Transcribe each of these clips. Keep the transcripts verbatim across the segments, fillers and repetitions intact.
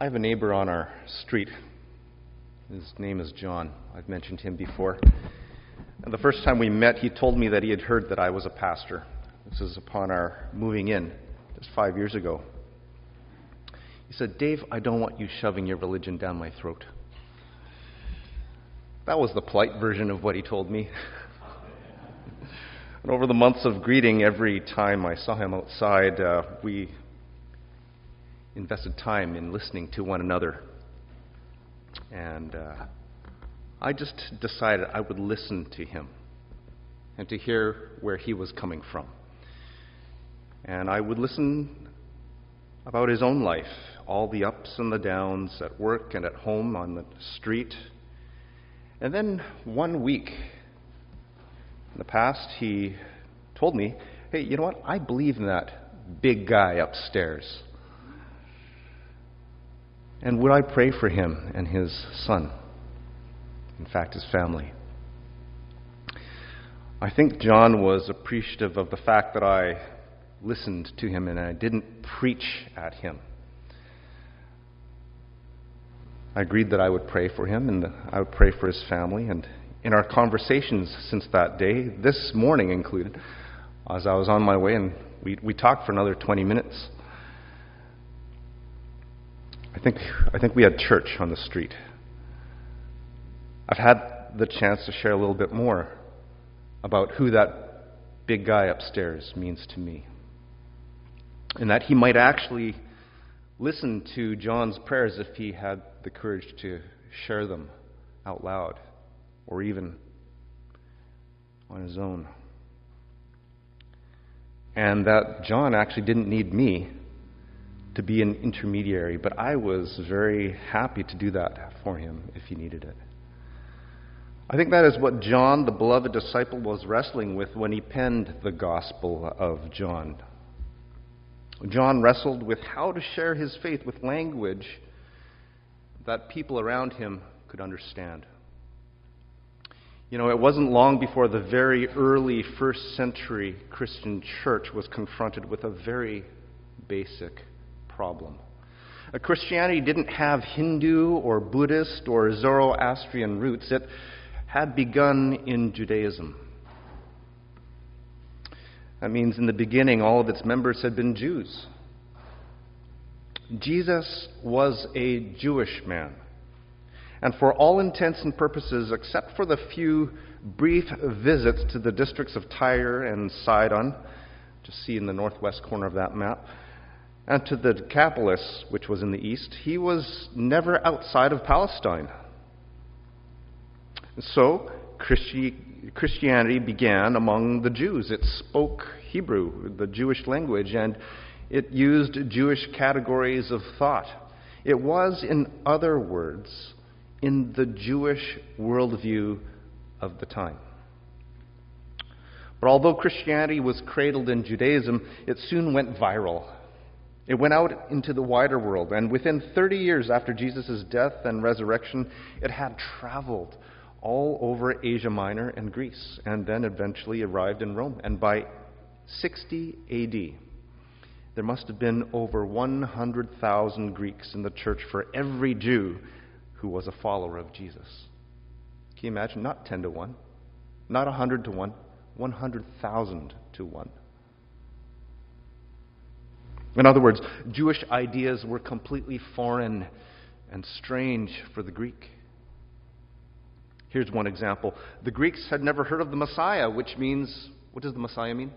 I have a neighbor on our street. His name is John. I've mentioned him before. And the first time we met, he told me that he had heard that I was a pastor. This is upon our moving in just five years ago. He said, "Dave, I don't want you shoving your religion down my throat." That was the polite version of what he told me. And over the months of greeting, every time I saw him outside, uh, we invested time in listening to one another. And uh, I just decided I would listen to him and to hear where he was coming from. And I would listen about his own life, all the ups and the downs at work and at home, on the street. And then one week in the past, he told me, "Hey, you know what? I believe in that big guy upstairs. And would I pray for him and his son? In fact, his family." I think John was appreciative of the fact that I listened to him and I didn't preach at him. I agreed that I would pray for him and I would pray for his family. And in our conversations since that day, this morning included, as I was on my way, and we, we talked for another twenty minutes. I think I think we had church on the street. I've had the chance to share a little bit more about who that big guy upstairs means to me. And that he might actually listen to John's prayers if he had the courage to share them out loud or even on his own. And that John actually didn't need me to be an intermediary, but I was very happy to do that for him if he needed it. I think that is what John, the beloved disciple, was wrestling with when he penned the Gospel of John. John wrestled with how to share his faith with language that people around him could understand. You know, it wasn't long before the very early first century Christian church was confronted with a very basic problem. Uh, Christianity didn't have Hindu or Buddhist or Zoroastrian roots. It had begun in Judaism. That means in the beginning all of its members had been Jews. Jesus was a Jewish man. And for all intents and purposes, except for the few brief visits to the districts of Tyre and Sidon, to see in the northwest corner of that map, and to the Decapolis, which was in the east, he was never outside of Palestine. So, Christi- Christianity began among the Jews. It spoke Hebrew, the Jewish language, and it used Jewish categories of thought. It was, in other words, in the Jewish worldview of the time. But although Christianity was cradled in Judaism, it soon went viral. It went out into the wider world, and within thirty years after Jesus' death and resurrection, it had traveled all over Asia Minor and Greece, and then eventually arrived in Rome. And by sixty A D, there must have been over one hundred thousand Greeks in the church for every Jew who was a follower of Jesus. Can you imagine? Not ten to one, not one hundred to one, one hundred thousand to one. In other words, Jewish ideas were completely foreign and strange for the Greek. Here's one example. The Greeks had never heard of the Messiah, which means, what does the Messiah mean?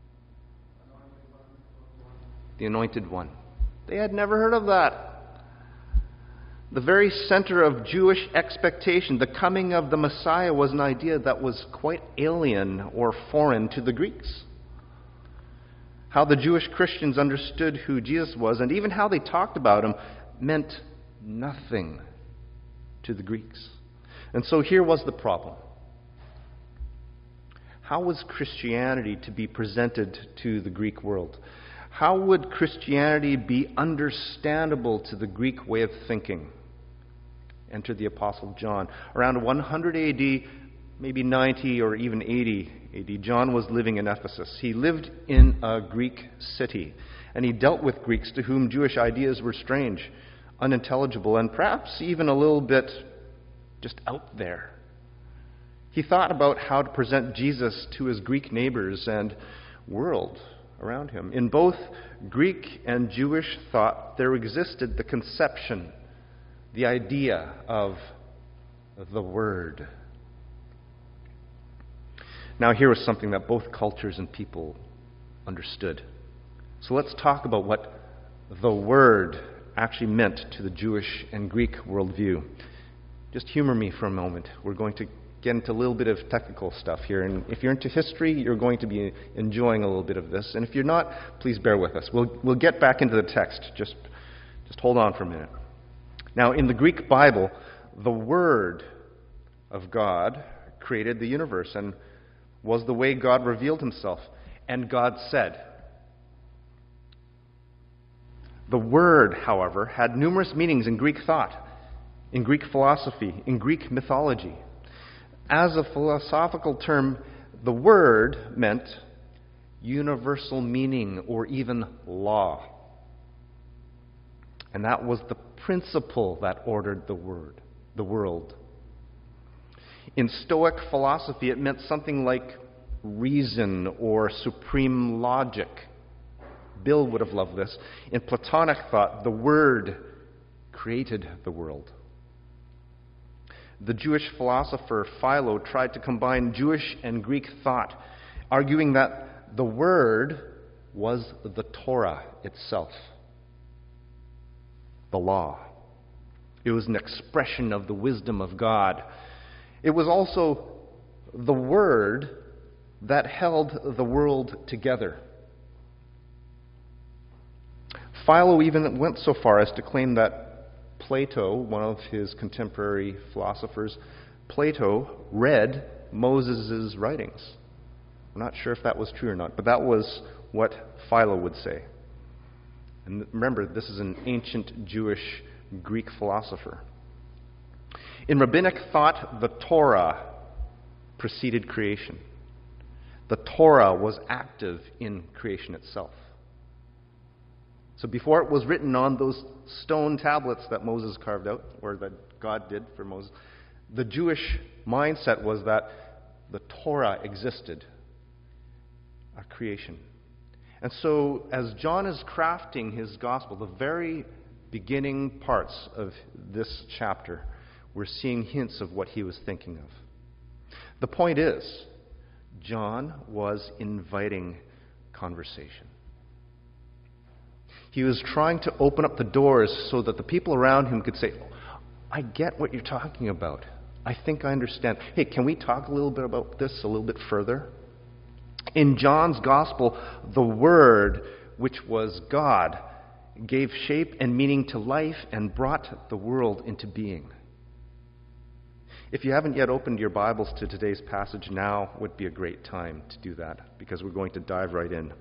The Anointed One. They had never heard of that. The very center of Jewish expectation, the coming of the Messiah, was an idea that was quite alien or foreign to the Greeks. How the Jewish Christians understood who Jesus was, and even how they talked about him, meant nothing to the Greeks. And so here was the problem. How was Christianity to be presented to the Greek world? How would Christianity be understandable to the Greek way of thinking? Enter the Apostle John. Around one hundred A D, maybe ninety or even eighty A D, John was living in Ephesus. He lived in a Greek city, and he dealt with Greeks to whom Jewish ideas were strange. unintelligible and perhaps even a little bit just out there. He thought about how to present Jesus to his Greek neighbors and world around him. In both Greek and Jewish thought, there existed the conception, the idea of the Word. Now, here was something that both cultures and people understood. So let's talk about what the Word actually meant to the Jewish and Greek worldview. Just humor me for a moment. We're going to get into a little bit of technical stuff here. And if you're into history, you're going to be enjoying a little bit of this. And if you're not, please bear with us. We'll, we'll get back into the text. Just, just hold on for a minute. Now, in the Greek Bible, the Word of God created the universe and was the way God revealed himself. And God said. The Word, however, had numerous meanings in Greek thought, in Greek philosophy, in Greek mythology. As a philosophical term, the Word meant universal meaning or even law. And that was the principle that ordered the word, the world. In Stoic philosophy, it meant something like reason or supreme logic. Bill would have loved this. In Platonic thought, the Word created the world. The Jewish philosopher Philo tried to combine Jewish and Greek thought, arguing that the Word was the Torah itself, the law. It was an expression of the wisdom of God. It was also the Word that held the world together. Philo even went so far as to claim that Plato, one of his contemporary philosophers, Plato read Moses' writings. I'm not sure if that was true or not, but that was what Philo would say. And remember, this is an ancient Jewish Greek philosopher. In rabbinic thought, the Torah preceded creation. The Torah was active in creation itself. So before it was written on those stone tablets that Moses carved out, or that God did for Moses, the Jewish mindset was that the Torah existed, a creation. And so as John is crafting his gospel, the very beginning parts of this chapter, we're seeing hints of what he was thinking of. The point is, John was inviting conversation. He was trying to open up the doors so that the people around him could say, I get what you're talking about. I think I understand. Hey, can we talk a little bit about this a little bit further? In John's gospel, the Word, which was God, gave shape and meaning to life and brought the world into being. If you haven't yet opened your Bibles to today's passage, now would be a great time to do that, because we're going to dive right in.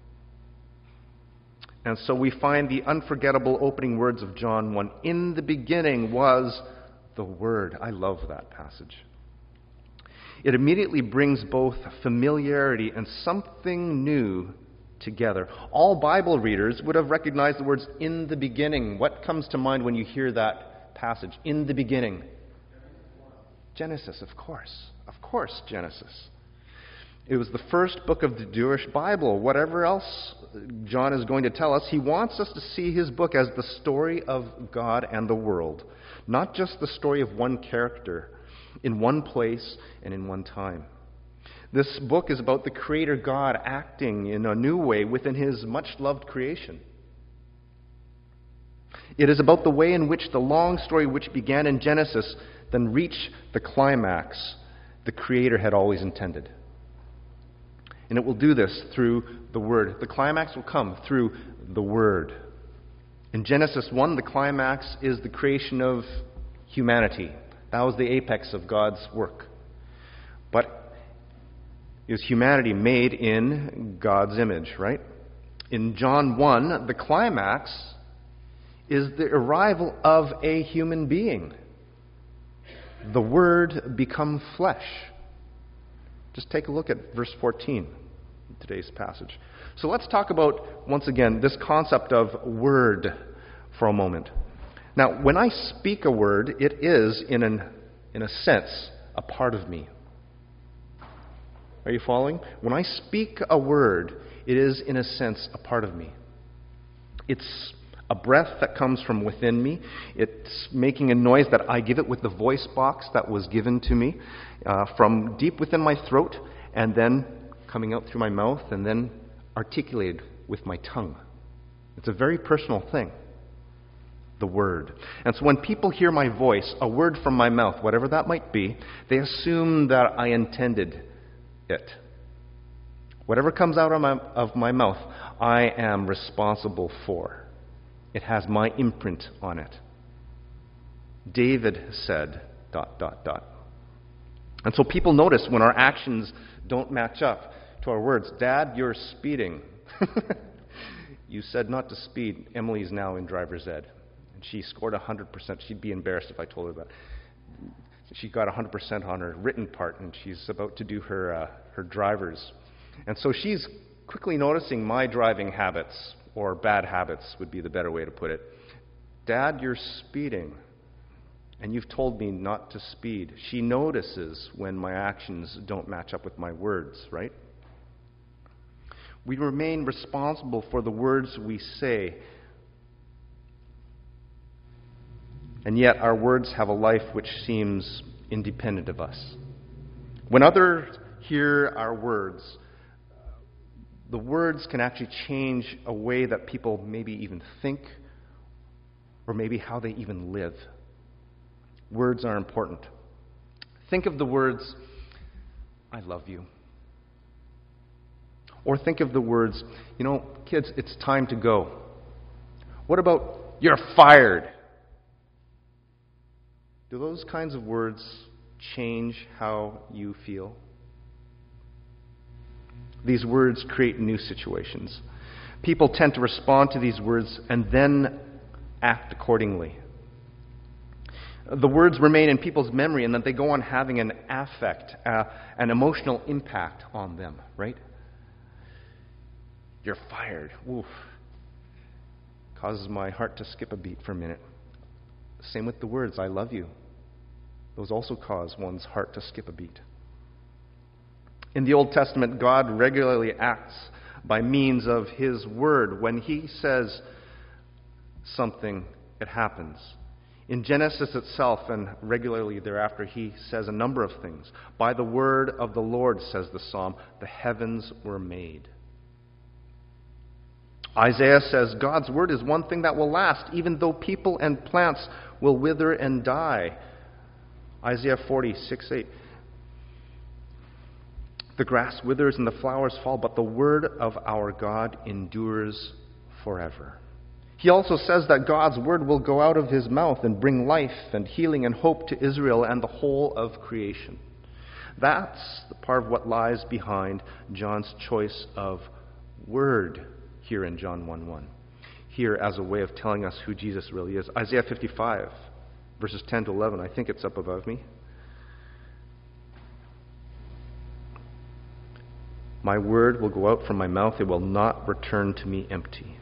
And so we find the unforgettable opening words of John one. In the beginning was the Word. I love that passage. It immediately brings both familiarity and something new together. All Bible readers would have recognized the words, in the beginning. What comes to mind when you hear that passage? In the beginning. Genesis, of course. Of course, Genesis. It was the first book of the Jewish Bible. Whatever else John is going to tell us, he wants us to see his book as the story of God and the world, not just the story of one character in one place and in one time. This book is about the Creator God acting in a new way within his much-loved creation. It is about the way in which the long story which began in Genesis then reached the climax the Creator had always intended. And it will do this through the Word. The climax will come through the Word. In Genesis one, the climax is the creation of humanity. That was the apex of God's work. But it was humanity made in God's image, right? In John one, the climax is the arrival of a human being. The Word become flesh. Just take a look at verse fourteen in today's passage. So let's talk about, once again, this concept of Word for a moment. Now, when I speak a word, it is, in an in a sense, a part of me. Are you following? When I speak a word, it is, in a sense, a part of me. It's a breath that comes from within me. It's making a noise that I give it with the voice box that was given to me uh, from deep within my throat, and then coming out through my mouth, and then articulated with my tongue. It's a very personal thing, the word. And so when people hear my voice, a word from my mouth, whatever that might be, they assume that I intended it. Whatever comes out of my, of my mouth, I am responsible for. It has my imprint on it. David said, dot, dot, dot. And so people notice when our actions don't match up to our words. Dad, you're speeding. You said not to speed. Emily's now in driver's ed. And she scored one hundred percent. She'd be embarrassed if I told her that. She got one hundred percent on her written part, and she's about to do her uh, her driver's. And so she's quickly noticing my driving habits, or bad habits would be the better way to put it. Dad, you're speeding, and you've told me not to speed. She notices when my actions don't match up with my words, right? We remain responsible for the words we say. And yet our words have a life which seems independent of us. When others hear our words, the words can actually change a way that people maybe even think, or maybe how they even live. Words are important. Think of the words, I love you. Or think of the words, you know, kids, it's time to go. What about, you're fired? Do those kinds of words change how you feel? These words create new situations. People tend to respond to these words and then act accordingly. The words remain in people's memory, and that they go on having an affect, uh, an emotional impact on them, right? You're fired. Oof. Causes my heart to skip a beat for a minute. Same with the words, I love you. Those also cause one's heart to skip a beat. In the Old Testament, God regularly acts by means of His Word. When He says something, it happens. In Genesis itself, and regularly thereafter, He says a number of things. By the word of the Lord, says the psalm, the heavens were made. Isaiah says God's word is one thing that will last, even though people and plants will wither and die. Isaiah forty-six eight. The grass withers and the flowers fall, but the word of our God endures forever. He also says that God's word will go out of His mouth and bring life and healing and hope to Israel and the whole of creation. That's the part of what lies behind John's choice of word here in John one one. Here as a way of telling us who Jesus really is. Isaiah fifty-five, verses ten to eleven. I think it's up above me. My word will go out from my mouth. It will not return to me empty.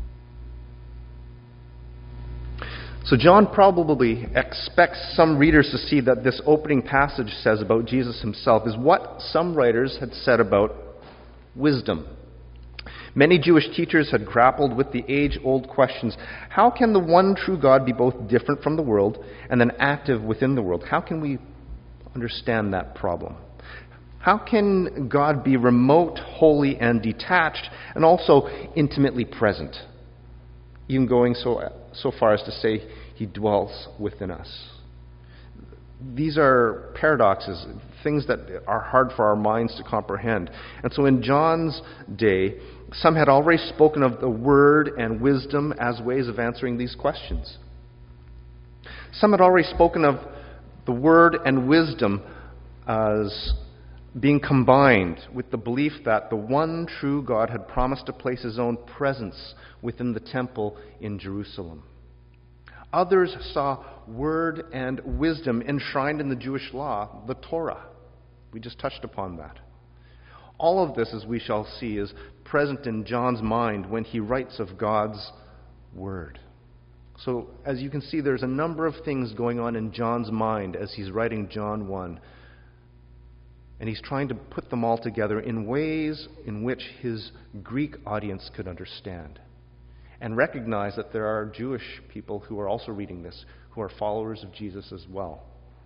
So John probably expects some readers to see that this opening passage says about Jesus Himself is what some writers had said about wisdom. Many Jewish teachers had grappled with the age-old questions. How can the one true God be both different from the world and then active within the world? How can we understand that problem? How can God be remote, holy, and detached, and also intimately present? Even going so, so far as to say He dwells within us. These are paradoxes, things that are hard for our minds to comprehend. And so in John's day, some had already spoken of the word and wisdom as ways of answering these questions. Some had already spoken of the word and wisdom as being combined with the belief that the one true God had promised to place His own presence within the temple in Jerusalem. Others saw word and wisdom enshrined in the Jewish law, the Torah. We just touched upon that. All of this, as we shall see, is present in John's mind when he writes of God's Word. So, as you can see, there's a number of things going on in John's mind as he's writing John one. And he's trying to put them all together in ways in which his Greek audience could understand. And recognize that there are Jewish people who are also reading this, who are followers of Jesus as well.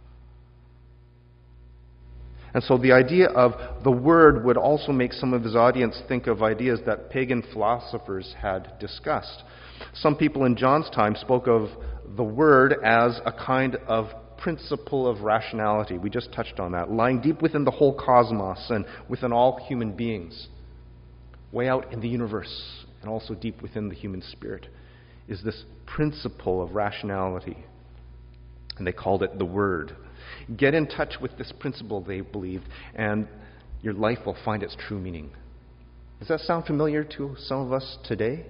And so the idea of the Word would also make some of his audience think of ideas that pagan philosophers had discussed. Some people in John's time spoke of the Word as a kind of principle of rationality. We just touched on that. Lying deep within the whole cosmos and within all human beings. Way out in the universe and also deep within the human spirit is this principle of rationality. And they called it the Word. Get in touch with this principle, they believed, and your life will find its true meaning. Does that sound familiar to some of us today?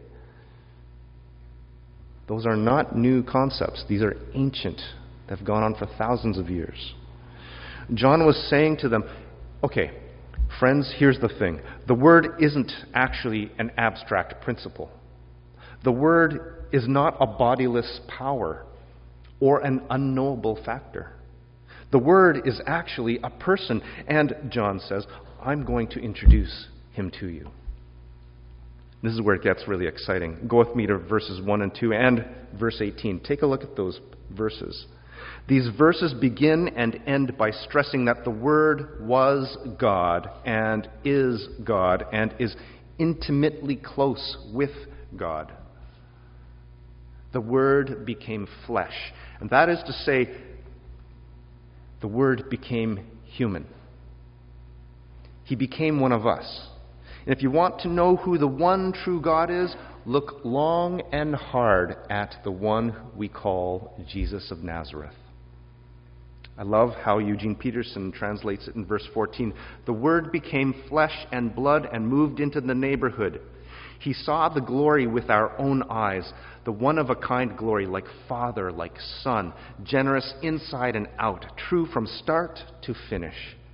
Those are not new concepts. These are ancient. They've gone on for thousands of years. John was saying to them, okay, friends, here's the thing. The Word isn't actually an abstract principle. The Word is not a bodiless power or an unknowable factor. The Word is actually a person, and John says, I'm going to introduce him to you. This is where it gets really exciting. Go with me to verses one and two and verse eighteen. Take a look at those verses. These verses begin and end by stressing that the Word was God and is God and is intimately close with God. The Word became flesh. And that is to say, the Word became human. He became one of us. And if you want to know who the one true God is, look long and hard at the one we call Jesus of Nazareth. I love how Eugene Peterson translates it in verse fourteen. The Word became flesh and blood and moved into the neighborhood. He saw the glory with our own eyes, the one-of-a-kind glory, like Father, like Son, generous inside and out, true from start to finish.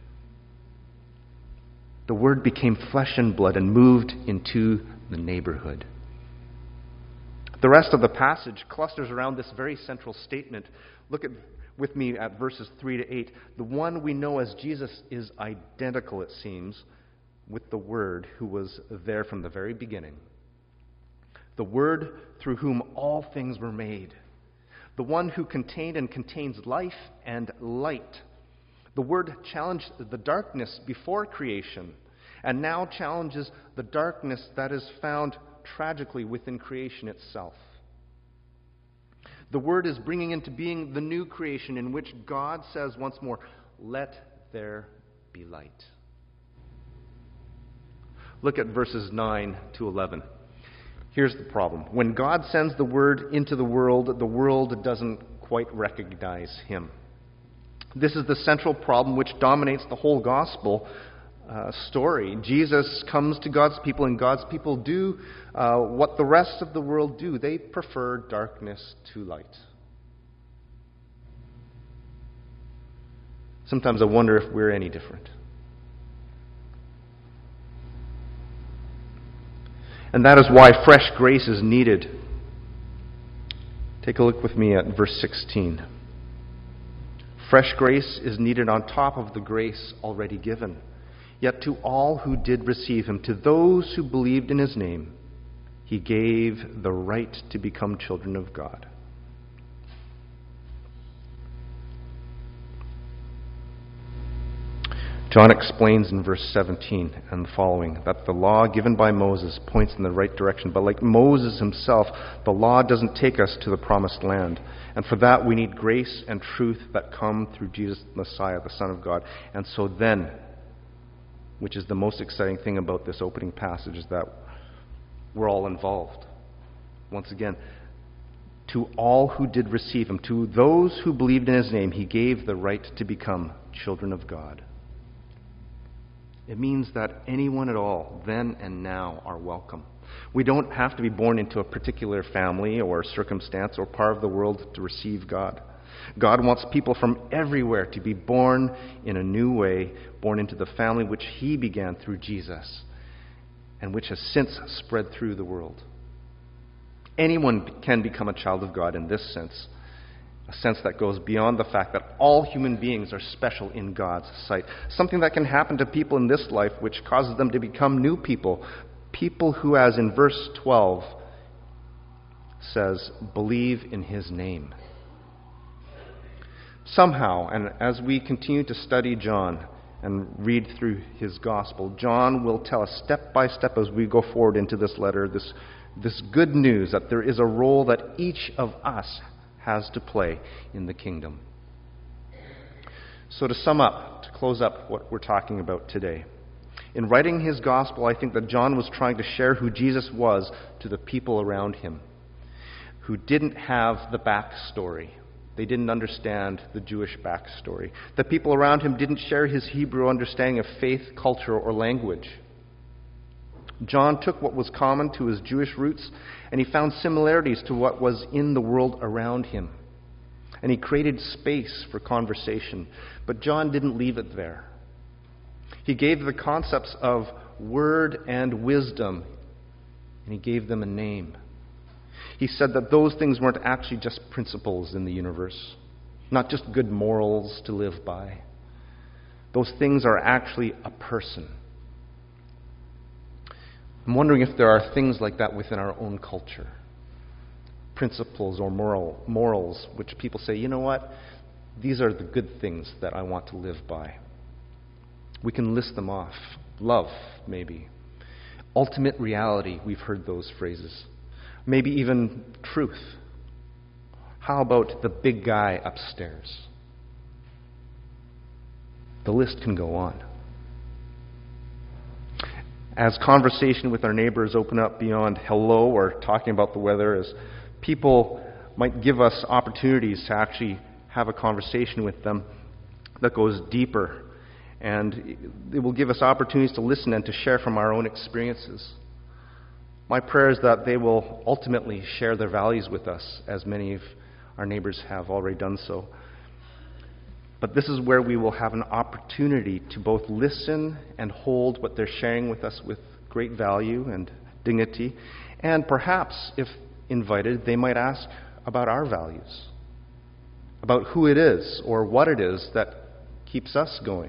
The Word became flesh and blood and moved into the neighborhood. The rest of the passage clusters around this very central statement. Look at with me at verses three to eight. The one we know as Jesus is identical, it seems, with the Word who was there from the very beginning. The Word through whom all things were made. The one who contained and contains life and light. The Word challenged the darkness before creation and now challenges the darkness that is found tragically within creation itself. The Word is bringing into being the new creation in which God says once more, let there be light. Look at verses nine to eleven. Here's the problem. When God sends the Word into the world, the world doesn't quite recognize Him. This is the central problem which dominates the whole gospel uh, story. Jesus comes to God's people, and God's people do uh, what the rest of the world do. They prefer darkness to light. Sometimes I wonder if we're any different. And that is why fresh grace is needed. Take a look with me at verse sixteen. Fresh grace is needed on top of the grace already given. Yet to all who did receive Him, to those who believed in His name, He gave the right to become children of God. John explains in verse seventeen and the following that the law given by Moses points in the right direction. But like Moses himself, the law doesn't take us to the promised land. And for that we need grace and truth that come through Jesus Messiah, the Son of God. And so then, which is the most exciting thing about this opening passage, is that we're all involved. Once again, to all who did receive Him, to those who believed in His name, He gave the right to become children of God. It means that anyone at all, then and now, are welcome. We don't have to be born into a particular family or circumstance or part of the world to receive God. God wants people from everywhere to be born in a new way, born into the family which He began through Jesus and which has since spread through the world. Anyone can become a child of God in this sense, a sense that goes beyond the fact that all human beings are special in God's sight. Something that can happen to people in this life which causes them to become new people. People who, as in verse twelve says, believe in his name. Somehow, and as we continue to study John and read through his gospel, John will tell us step by step as we go forward into this letter, this, this good news that there is a role that each of us has to play in the kingdom. So to sum up, to close up what we're talking about today, in writing his gospel, I think that John was trying to share who Jesus was to the people around him who didn't have the backstory. They didn't understand the Jewish backstory. The people around him didn't share his Hebrew understanding of faith, culture, or language. John took what was common to his Jewish roots and he found similarities to what was in the world around him. And he created space for conversation. But John didn't leave it there. He gave the concepts of word and wisdom, and he gave them a name. He said that those things weren't actually just principles in the universe, not just good morals to live by. Those things are actually a person. I'm wondering if there are things like that within our own culture. Principles or moral morals which people say, you know what, these are the good things that I want to live by. We can list them off. Love, maybe. Ultimate reality, we've heard those phrases. Maybe even truth. How about the big guy upstairs? The list can go on. As conversation with our neighbors open up beyond hello or talking about the weather, as people might give us opportunities to actually have a conversation with them that goes deeper, and it will give us opportunities to listen and to share from our own experiences. My prayer is that they will ultimately share their values with us, as many of our neighbors have already done so. But this is where we will have an opportunity to both listen and hold what they're sharing with us with great value and dignity. And perhaps, if invited, they might ask about our values, about who it is or what it is that keeps us going.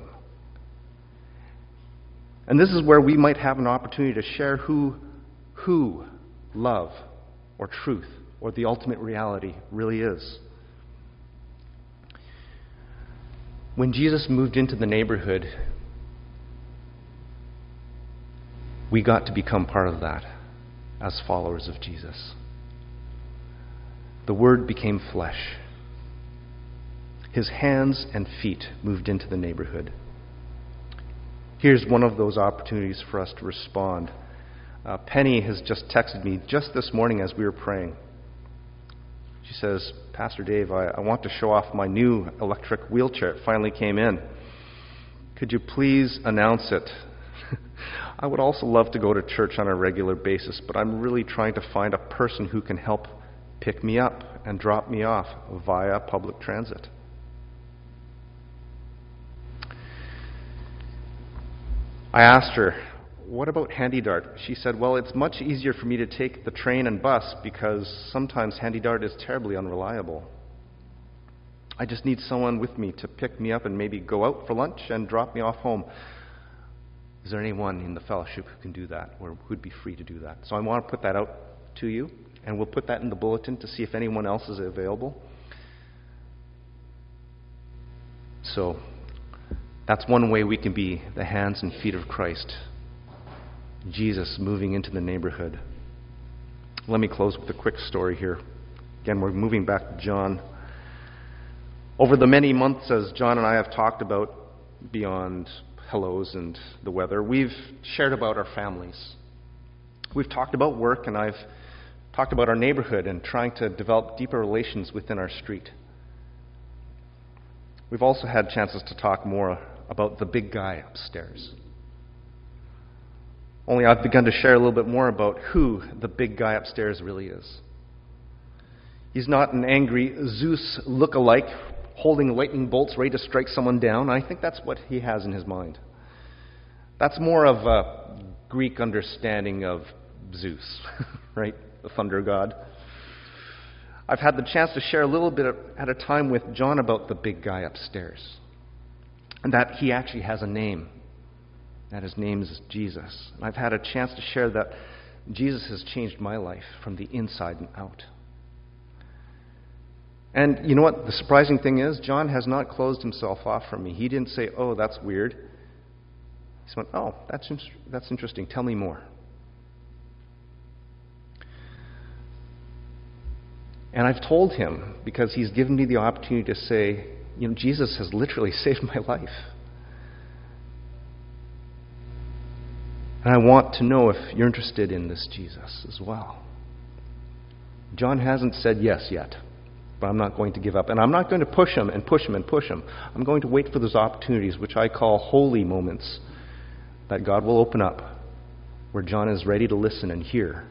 And this is where we might have an opportunity to share who, who love or truth or the ultimate reality really is. When Jesus moved into the neighborhood, we got to become part of that as followers of Jesus. The Word became flesh. His hands and feet moved into the neighborhood. Here's one of those opportunities for us to respond. Uh, Penny has just texted me just this morning as we were praying. She says, Pastor Dave, I, I want to show off my new electric wheelchair. It finally came in. Could you please announce it? I would also love to go to church on a regular basis, but I'm really trying to find a person who can help pick me up and drop me off via public transit. I asked her, what about HandyDart? She said, well, it's much easier for me to take the train and bus because sometimes HandyDart is terribly unreliable. I just need someone with me to pick me up and maybe go out for lunch and drop me off home. Is there anyone in the fellowship who can do that or who'd be free to do that? So I want to put that out to you, and we'll put that in the bulletin to see if anyone else is available. So that's one way we can be the hands and feet of Christ. Jesus moving into the neighborhood. Let me close with a quick story here. Again, we're moving back to John. Over the many months, as John and I have talked about, beyond hellos and the weather, we've shared about our families. We've talked about work, and I've talked about our neighborhood and trying to develop deeper relations within our street. We've also had chances to talk more about the big guy upstairs. Only I've begun to share a little bit more about who the big guy upstairs really is. He's not an angry Zeus look-alike holding lightning bolts ready to strike someone down. I think that's what he has in his mind. That's more of a Greek understanding of Zeus, right? The thunder god. I've had the chance to share a little bit at a time with John about the big guy upstairs, and that he actually has a name, that his name is Jesus. And I've had a chance to share that Jesus has changed my life from the inside and out. And you know what? The surprising thing is, John has not closed himself off from me. He didn't say, "Oh, that's weird." He went, "Oh, that's in- that's interesting. Tell me more." And I've told him, because he's given me the opportunity to say, you know, Jesus has literally saved my life. And I want to know if you're interested in this Jesus as well. John hasn't said yes yet, but I'm not going to give up. And I'm not going to push him and push him and push him. I'm going to wait for those opportunities, which I call holy moments, that God will open up, where John is ready to listen and hear.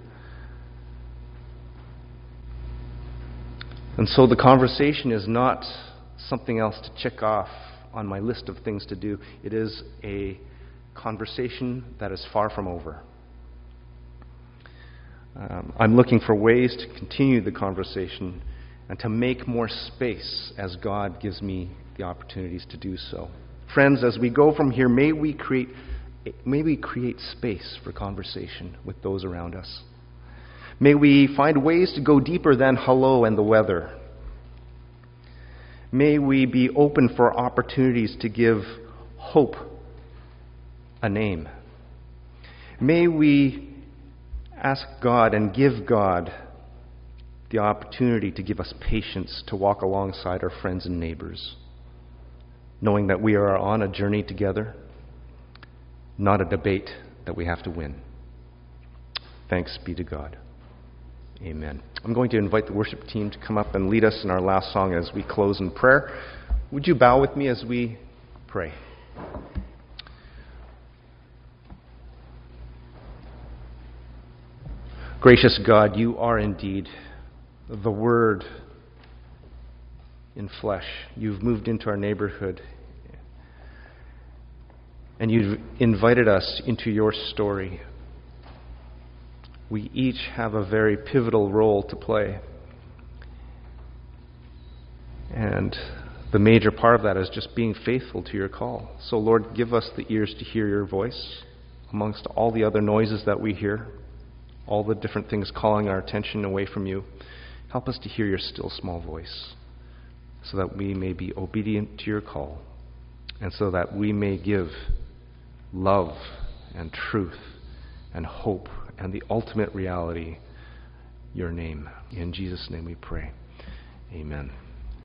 And so the conversation is not something else to check off on my list of things to do. It is a conversation that is far from over. Um, I'm looking for ways to continue the conversation and to make more space as God gives me the opportunities to do so. Friends, as we go from here, may we create, may we create space for conversation with those around us. May we find ways to go deeper than hello and the weather. May we be open for opportunities to give hope a name. May we ask God and give God the opportunity to give us patience to walk alongside our friends and neighbors, knowing that we are on a journey together, not a debate that we have to win. Thanks be to God. Amen. I'm going to invite the worship team to come up and lead us in our last song as we close in prayer. Would you bow with me as we pray? Gracious God, you are indeed the Word in flesh. You've moved into our neighborhood, and you've invited us into your story. We each have a very pivotal role to play. And the major part of that is just being faithful to your call. So, Lord, give us the ears to hear your voice amongst all the other noises that we hear, all the different things calling our attention away from you. Help us to hear your still small voice so that we may be obedient to your call and so that we may give love and truth and hope and the ultimate reality, your name. In Jesus' name we pray. Amen.